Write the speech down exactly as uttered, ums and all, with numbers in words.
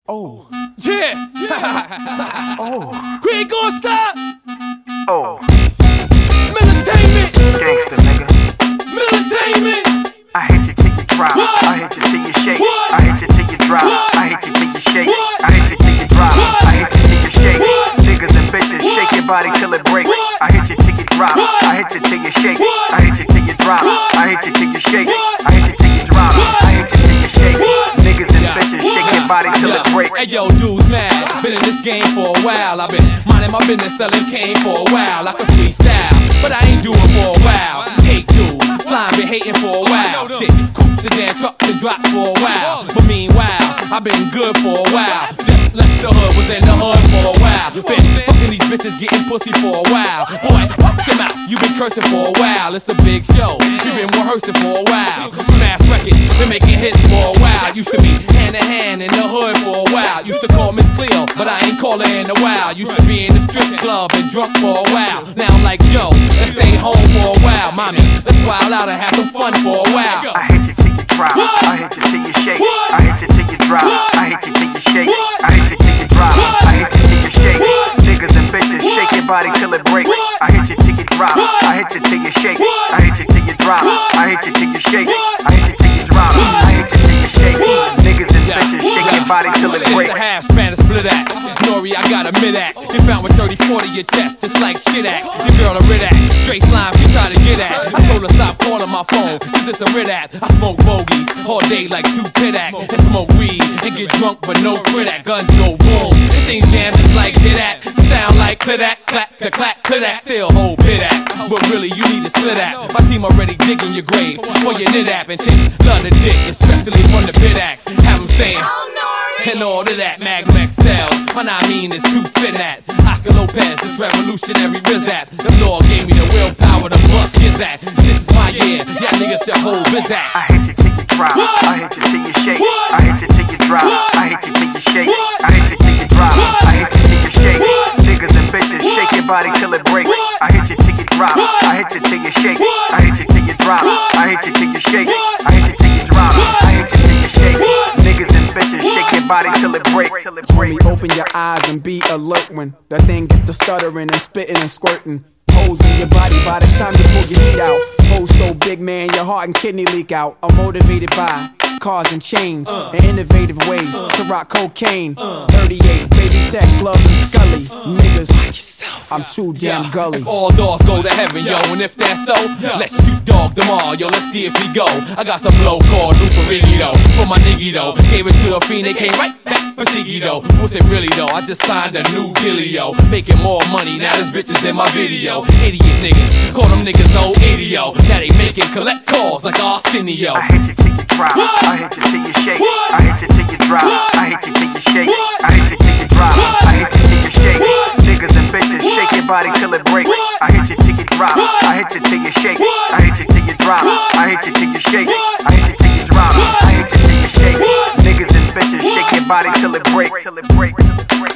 Oh. Yeah. Oh. We ain't gonna stop. Oh. Militainment. Gangsta, nigga. Militainment. I hate you till you drop. What? I hate you till you shake. What? I hate you till you drop. What? I hate you till you shake. What? I hate you till you drop. What? I hate you till you shake. What? Niggas and bitches, shake your body till it break. What? I hate you till you drop. What? I hate you till you shake. What? I hate you till you drop. What? I hate you till you shake. What? I hate you till you drop. What? I hate you till you shake. What? Niggas and Yeah. bitches, shake your body till Yeah. it break. Hey yo, dudes mad. Been in this game for a while. I've been minding my business, selling cane for a while. I can freestyle, but I ain't doing for a while. Hate dudes, slime been hating for a while. Shit, coops, sedan, trucks and drops for a while. But meanwhile, I've been good for a while. Just left the hood, was in the hood for a while. Been fucking these bitches, getting pussy for a while. Boy, watch your mouth, you been cursing for a while. It's a big show, you been rehearsing for a while. Smash records, been making hits for a while. Used to be hand in hand in the hood for a while. Used to call Miss Cleo, but I ain't call her in a while. Used to be in the strip club and drunk for a while. Now I'm like, Joe, let's stay home for a while. Mommy, let's wild out and have some fun for a while. I hate you till you drop. I hate you till you shake. I hate you till you drop. I hate you till you shake. I hate you till you drop. I hate you till you shake. Niggas and bitches, shake your body till it break. I hate you till you drop. I hate you till you shake. I hate you till you drop. I hate you till you shake. I hate you till you drop. I hate you till you shake. Niggas and bitches, shake your body till it break. It's the half Spanish split act. Nori, I got a mid act. You found with thirty forty your chest, just like shit act. Your girl a rid act. Straight slime you try to get at. I told her stop calling my phone, cause it's a rid act. I smoke bogeys all day like two pit act. And smoke weed and get drunk but no quit act. Guns go boom and things jam just like hit act. Sound like clit act, clack the clack clit act. Still hold pit act, but really you need a slit act. My team already digging your grave for your knit app. And chicks love the dick, especially from the pit act. Have them saying and all of that Magnum X Ls. When I mean is too fit at Oscar Lopez, this revolutionary Rizat. The Lord gave me the willpower to bust his at. This is my year, y'all niggas should hold biz at. I hate you till you drop. I hate you till you shake. I hate you till you drop. I hate you till you shake. I hate you till you drop. I hate you till you shake. Niggas and bitches, shake your body till it break. I hate you till you drop. I hate you till you shake. I hate you till you drop. I hate you till you shake. I hate you till you drop. I hate you till you shake. Niggas and bitches, shake your body till it break. Till it break. Homie, open your eyes and be alert when that thing get the stuttering and spitting and squirting. Holes in your body by the time you pull your heat out. Holes so big, man, your heart and kidney leak out. I'm motivated by cars and chains uh, and innovative ways uh, to rock cocaine. Uh, thirty-eight, baby tech, gloves and scully. Uh, Niggas, watch yourself. I'm too damn yeah. gully. If all dogs go to heaven, yo, and if that's so, yeah. let's shoot dog them all, yo. Let's see if we go. I got some blow called Lou Ferrigno though, for my niggy though. Gave it to the fiend, they came right back for Siggy though. What's it really though? I just signed a new dealio, making more money now. This bitch is in my video. Idiot niggas, call them niggas old idiot. Now they making collect calls like Arsenio. I hate you till you drop. I hate you till you shake. I hate you till you drop. I hate you till you shake. I hate you till you drop. I hate you till you shake. Niggas and bitches, shake your body till it break. I hate you till you drop. I hate you till you shake. I hate you till you drop. I hate you till you shake. I hate you till you drop. I hate you till you shake. Niggas and bitches, shake your body till it break. Till it break. Till it break.